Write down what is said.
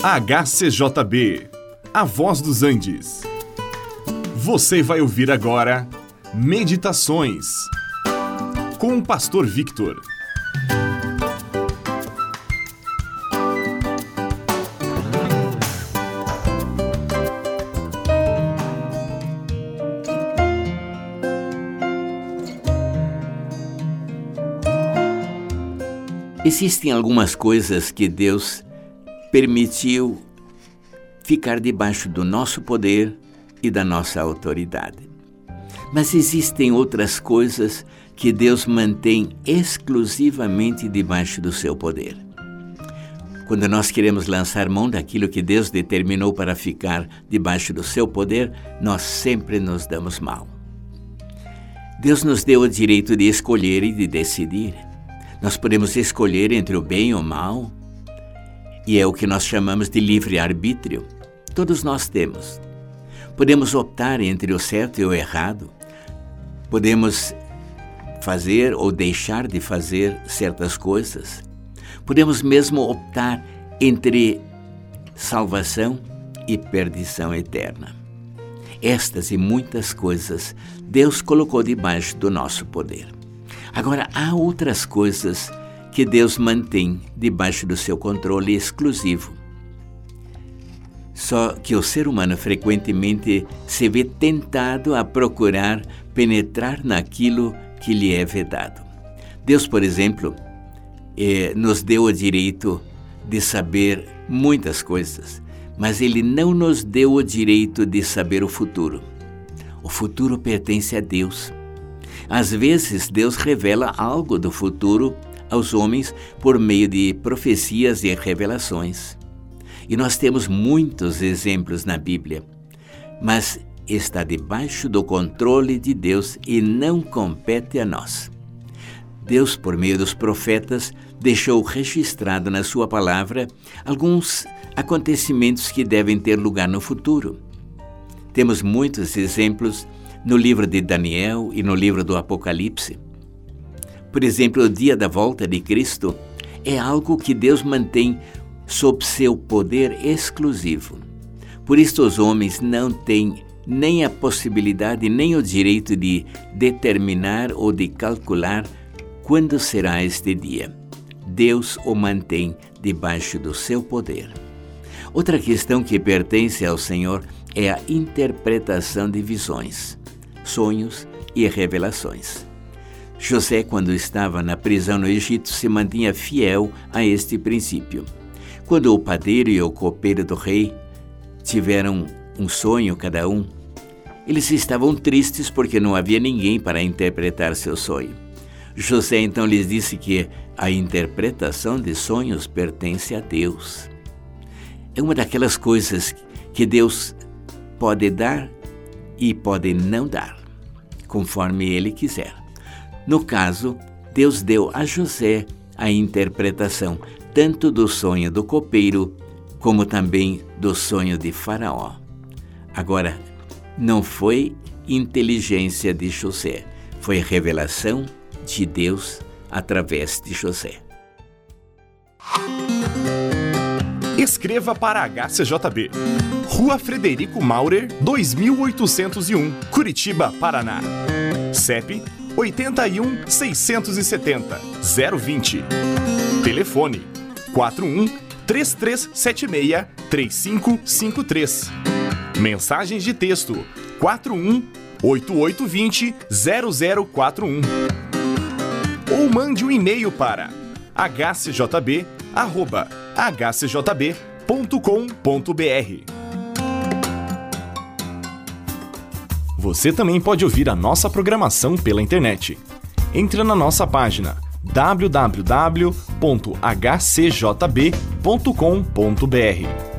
HCJB, a voz dos Andes. Você vai ouvir agora Meditações com o Pastor Victor. Existem algumas coisas que Deus permitiu ficar debaixo do nosso poder e da nossa autoridade. Mas existem outras coisas que Deus mantém exclusivamente debaixo do seu poder. Quando nós queremos lançar mão daquilo que Deus determinou para ficar debaixo do seu poder, nós sempre nos damos mal. Deus nos deu o direito de escolher e de decidir. Nós podemos escolher entre o bem e o mal, e é o que nós chamamos de livre-arbítrio. Todos nós temos. Podemos optar entre o certo e o errado. Podemos fazer ou deixar de fazer certas coisas. Podemos mesmo optar entre salvação e perdição eterna. Estas e muitas coisas Deus colocou debaixo do nosso poder. Agora, há outras coisas que Deus mantém debaixo do seu controle exclusivo. Só que o ser humano frequentemente se vê tentado a procurar penetrar naquilo que lhe é vedado. Deus, por exemplo, nos deu o direito de saber muitas coisas, mas Ele não nos deu o direito de saber o futuro. O futuro pertence a Deus. Às vezes, Deus revela algo do futuro aos homens por meio de profecias e revelações. E nós temos muitos exemplos na Bíblia, mas está debaixo do controle de Deus e não compete a nós. Deus, por meio dos profetas, deixou registrado na sua palavra alguns acontecimentos que devem ter lugar no futuro. Temos muitos exemplos no livro de Daniel e no livro do Apocalipse. Por exemplo, o dia da volta de Cristo é algo que Deus mantém sob seu poder exclusivo. Por isso os homens não têm nem a possibilidade nem o direito de determinar ou de calcular quando será este dia. Deus o mantém debaixo do seu poder. Outra questão que pertence ao Senhor é a interpretação de visões, sonhos e revelações. José, quando estava na prisão no Egito, se mantinha fiel a este princípio. Quando o padeiro e o copeiro do rei tiveram um sonho cada um, eles estavam tristes porque não havia ninguém para interpretar seu sonho. José então lhes disse que a interpretação de sonhos pertence a Deus. É uma daquelas coisas que Deus pode dar e pode não dar, conforme Ele quiser. No caso, Deus deu a José a interpretação tanto do sonho do copeiro, como também do sonho de Faraó. Agora, não foi inteligência de José, foi revelação de Deus através de José. Escreva para a HCJB. Rua Frederico Maurer, 2801, Curitiba, Paraná. CEP 81 670 020. Telefone 41 3376 3553. Mensagens de texto 41 8820 0041. Ou mande um e-mail para hcjb@hcjb.com.br. Você também pode ouvir a nossa programação pela internet. Entre na nossa página www.hcjb.com.br.